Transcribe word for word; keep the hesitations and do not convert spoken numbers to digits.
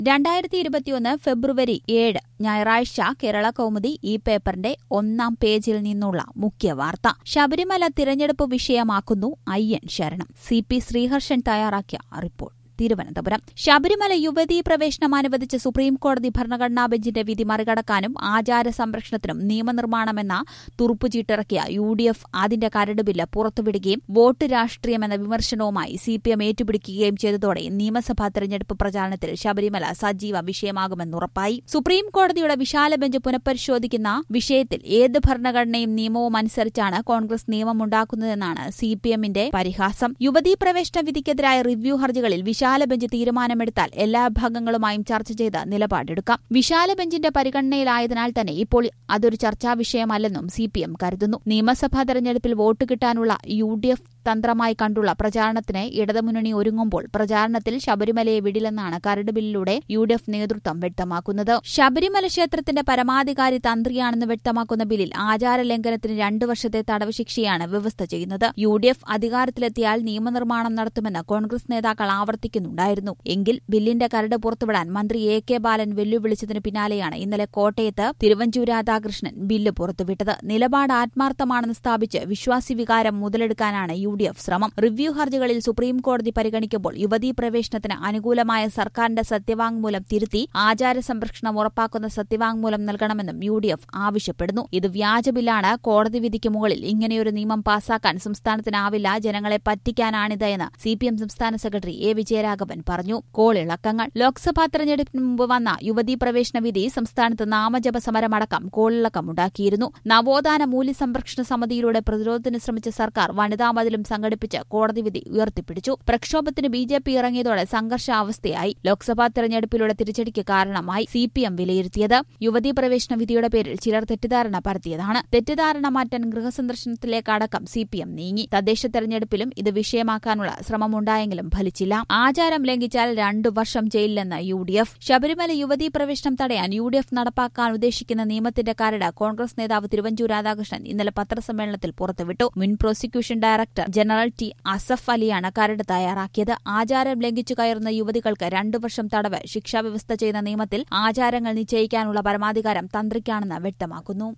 രണ്ടായിരത്തി ഇരുപത്തിയൊന്ന് ഫെബ്രുവരി ഏഴ് ഞായറാഴ്ച കേരള കൗമുദി ഈ പേപ്പറിന്റെ ഒന്നാം പേജിൽ നിന്നുള്ള മുഖ്യവാർത്ത. ശബരിമല തിരഞ്ഞെടുപ്പ് വിഷയമാക്കുന്നു അയ്യൻ ശരണം. സി പി ശ്രീഹർഷൻ തയ്യാറാക്കിയ റിപ്പോർട്ട്. തിരുവനന്തപുരം. ശബരിമല യുവതീ പ്രവേശനം അനുവദിച്ച സുപ്രീംകോടതി ഭരണഘടനാ ബെഞ്ചിന്റെ വിധി മറികടക്കാനും ആചാര സംരക്ഷണത്തിനും നിയമനിർമ്മാണമെന്ന തുറുപ്പുചീട്ടിറക്കിയ യു ഡി എഫ് അതിന്റെ കരട് ബില്ല് പുറത്തുവിടുകയും വോട്ട് രാഷ്ട്രീയമെന്ന വിമർശനവുമായി സി പി എം ഏറ്റുപിടിക്കുകയും ചെയ്തതോടെ നിയമസഭാ തെരഞ്ഞെടുപ്പ് പ്രചാരണത്തിൽ ശബരിമല സജീവ വിഷയമാകുമെന്നുറപ്പായി. സുപ്രീംകോടതിയുടെ വിശാല ബെഞ്ച് പുനഃപരിശോധിക്കുന്ന വിഷയത്തിൽ ഏത് ഭരണഘടനയും നിയമവും അനുസരിച്ചാണ് കോൺഗ്രസ് നിയമമുണ്ടാക്കുന്നതെന്നാണ് സി പി എമ്മിന്റെ പരിഹാസം. യുവതീ പ്രവേശന വിധിക്കെതിരായ റിവ്യൂ ഹർജികളിൽ വിശാല ബെഞ്ച് തീരുമാനമെടുത്താൽ എല്ലാ ഭാഗങ്ങളുമായും ചർച്ച ചെയ്ത് നിലപാടെടുക്കാം. വിശാല ബെഞ്ചിന്റെ പരിഗണനയിലായതിനാൽ തന്നെ ഇപ്പോൾ അതൊരു ചർച്ചാ വിഷയമല്ലെന്നും സി പി എം കരുതുന്നു. നിയമസഭാ തെരഞ്ഞെടുപ്പിൽ വോട്ട് കിട്ടാനുള്ള യു ഡി എഫ് തന്ത്രമായി കണ്ടുള്ള പ്രചാരണത്തിന് ഇടതുമുന്നണി ഒരുങ്ങുമ്പോൾ പ്രചാരണത്തിൽ ശബരിമലയെ വിടില്ലെന്നാണ് കരട് ബില്ലിലൂടെ യു ഡി എഫ് നേതൃത്വം വ്യക്തമാക്കുന്നത്. ശബരിമല ക്ഷേത്രത്തിന്റെ പരമാധികാരി തന്ത്രിയാണെന്ന് വ്യക്തമാക്കുന്ന ബില്ലിൽ ആചാരലംഘനത്തിന് രണ്ടു വർഷത്തെ തടവ് ശിക്ഷയാണ് വ്യവസ്ഥ ചെയ്യുന്നത്. യു ഡി എഫ് അധികാരത്തിലെത്തിയാൽ നിയമനിർമ്മാണം നടത്തുമെന്ന് കോൺഗ്രസ് നേതാക്കൾ ആവർത്തിക്കുന്നുണ്ടായിരുന്നു. എങ്കിൽ ബില്ലിന്റെ കരട് പുറത്തുവിടാൻ മന്ത്രി എ കെ ബാലൻ വെല്ലുവിളിച്ചതിന് പിന്നാലെയാണ് ഇന്നലെ കോട്ടയത്ത് തിരുവഞ്ചൂർ രാധാകൃഷ്ണൻ ബില്ല് പുറത്തുവിട്ടത്. നിലപാട് ആത്മാർത്ഥമാണെന്ന് സ്ഥാപിച്ച് വിശ്വാസി വികാരം മുതലെടുക്കാനാണ് യു ഡി എഫ് ശ്രമം. റിവ്യൂ ഹർജികളിൽ സുപ്രീംകോടതി പരിഗണിക്കുമ്പോൾ യുവതീ പ്രവേശനത്തിന് അനുകൂലമായ സർക്കാരിന്റെ സത്യവാങ്മൂലം തിരുത്തി ആചാര സംരക്ഷണം ഉറപ്പാക്കുന്ന സത്യവാങ്മൂലം നൽകണമെന്നും യു ഡി എഫ് ആവശ്യപ്പെടുന്നു. ഇത് വ്യാജ ബില്ലാണ്. കോടതി വിധിക്ക് മുകളിൽ ഇങ്ങനെയൊരു നിയമം പാസാക്കാൻ സംസ്ഥാനത്തിനാവില്ല. ജനങ്ങളെ പറ്റിക്കാനാണിത് എന്ന് സി പി എം സംസ്ഥാന സെക്രട്ടറി എ വിജയരാഘവൻ പറഞ്ഞു. കോളിളക്കങ്ങൾ. ലോക്സഭാ തെരഞ്ഞെടുപ്പിന് മുമ്പ് വന്ന യുവതീ പ്രവേശന വിധി സംസ്ഥാനത്ത് നാമജപ സമരമടക്കം കോളിളക്കമുണ്ടാക്കിയിരുന്നു. നവോത്ഥാന മൂല്യസംരക്ഷണ സമിതിയിലൂടെ പ്രതിരോധത്തിന് ശ്രമിച്ച സർക്കാർ വനിതാ മതിലും സംഘടിപ്പിച്ച് കോടതി വിധി ഉയർത്തിപ്പിടിച്ചു. പ്രക്ഷോഭത്തിന് ബി ജെ പി ഇറങ്ങിയതോടെ സംഘർഷാവസ്ഥയായി. ലോക്സഭാ തെരഞ്ഞെടുപ്പിലൂടെ തിരിച്ചടിക്ക് കാരണമായി സി പി എം വിലയിരുത്തിയത് യുവതീ പ്രവേശന വിധിയുടെ പേരിൽ ചിലർ തെറ്റിദ്ധാരണ പരത്തിയതാണ്. തെറ്റിദ്ധാരണ മാറ്റാൻ ഗൃഹസന്ദർശനത്തിലേക്കടക്കം സി പി എം നീങ്ങി. തദ്ദേശ തെരഞ്ഞെടുപ്പിലും ഇത് വിഷയമാക്കാനുള്ള ശ്രമമുണ്ടായെങ്കിലും ഫലിച്ചില്ല. ആചാരം ലംഘിച്ചാൽ രണ്ടു വർഷം ജയിലിലെന്ന് യു ഡി എഫ്. ശബരിമല യുവതീ പ്രവേശനം തടയാൻ യു ഡി എഫ് നടപ്പാക്കാൻ ഉദ്ദേശിക്കുന്ന നിയമത്തിന്റെ കരട് കോൺഗ്രസ് നേതാവ് തിരുവഞ്ചൂർ രാധാകൃഷ്ണൻ ഇന്നലെ പത്രസമ്മേളനത്തിൽ പുറത്തുവിട്ടു. മുൻ prosecution director general T Asaf അലിയാണ് കരട് തയ്യാറാക്കിയത്. ആചാരം ലംഘിച്ചു കയറുന്ന യുവതികൾക്ക് രണ്ടു വർഷം തടവ് ശിക്ഷാ വ്യവസ്ഥ ചെയ്യുന്ന നിയമത്തിൽ ആചാരങ്ങൾ നിശ്ചയിക്കാനുള്ള പരമാധികാരം തന്ത്രിക്കാണെന്ന് വ്യക്തമാക്കുന്നു.